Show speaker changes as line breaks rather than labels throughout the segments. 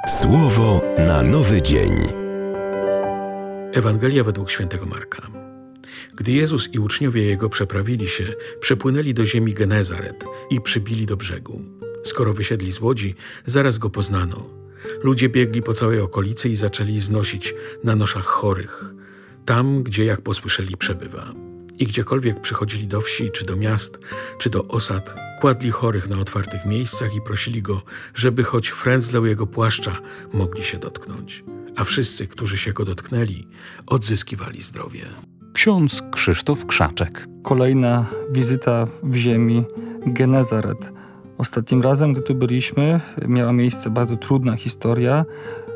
Słowo na nowy dzień.
Ewangelia według świętego Marka. Gdy Jezus i uczniowie Jego przeprawili się, przepłynęli do ziemi Genezaret i przybili do brzegu. Skoro wysiedli z łodzi, zaraz Go poznano. Ludzie biegli po całej okolicy i zaczęli znosić na noszach chorych, tam, gdzie jak posłyszeli przebywa. I gdziekolwiek przychodzili do wsi, czy do miast, czy do osad, kładli chorych na otwartych miejscach i prosili Go, żeby choć frędzlę Jego płaszcza mogli się dotknąć. A wszyscy, którzy się Go dotknęli, odzyskiwali zdrowie.
Ksiądz Krzysztof Krzaczek.
Kolejna wizyta w ziemi Genezaret. Ostatnim razem, gdy tu byliśmy, miała miejsce bardzo trudna historia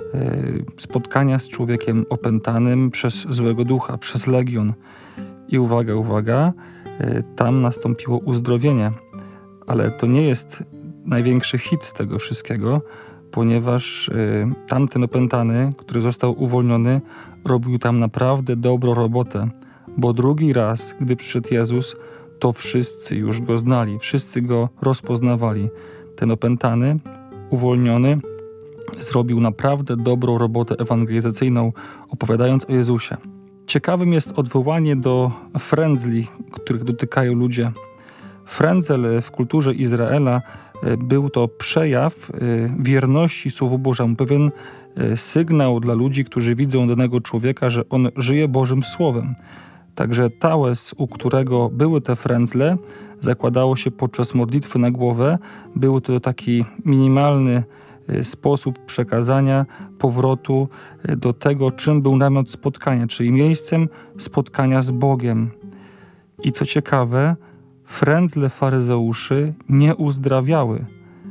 spotkania z człowiekiem opętanym przez złego ducha, przez legion. I uwaga, tam nastąpiło uzdrowienie. Ale to nie jest największy hit z tego wszystkiego, ponieważ tamten opętany, który został uwolniony, robił tam naprawdę dobrą robotę. Bo drugi raz, gdy przyszedł Jezus, to wszyscy już Go znali, wszyscy Go rozpoznawali. Ten opętany, uwolniony, zrobił naprawdę dobrą robotę ewangelizacyjną, opowiadając o Jezusie. Ciekawym jest odwołanie do frędzli, których dotykają ludzie. Frędzel w kulturze Izraela był to przejaw wierności Słowu Bożemu, pewien sygnał dla ludzi, którzy widzą danego człowieka, że on żyje Bożym Słowem. Także tałes, u którego były te frędzle, zakładało się podczas modlitwy na głowę. Był to taki minimalny sposób przekazania powrotu do tego, czym był namiot spotkania, czyli miejscem spotkania z Bogiem. I co ciekawe, frędzle faryzeuszy nie uzdrawiały.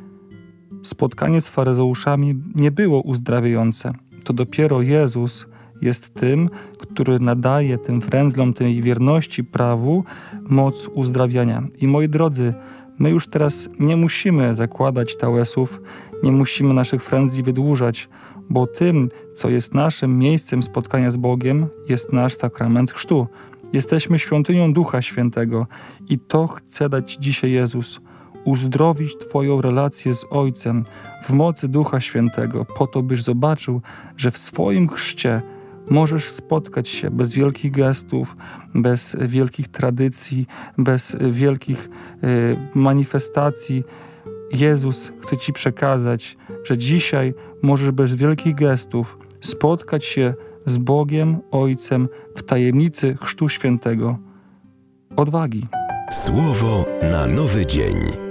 Spotkanie z faryzeuszami nie było uzdrawiające. To dopiero Jezus jest tym, który nadaje tym frędzlom, tej wierności prawu moc uzdrawiania. I moi drodzy, my już teraz nie musimy zakładać tałesów, nie musimy naszych frędzli wydłużać, bo tym, co jest naszym miejscem spotkania z Bogiem, jest nasz sakrament chrztu. Jesteśmy świątynią Ducha Świętego i to chce dać dzisiaj Jezus. Uzdrowić Twoją relację z Ojcem w mocy Ducha Świętego, po to, byś zobaczył, że w swoim chrzcie możesz spotkać się bez wielkich gestów, bez wielkich tradycji, bez wielkich manifestacji. Jezus chce Ci przekazać, że dzisiaj możesz bez wielkich gestów spotkać się z Bogiem, Ojcem w tajemnicy Chrztu Świętego. Odwagi.
Słowo na nowy dzień.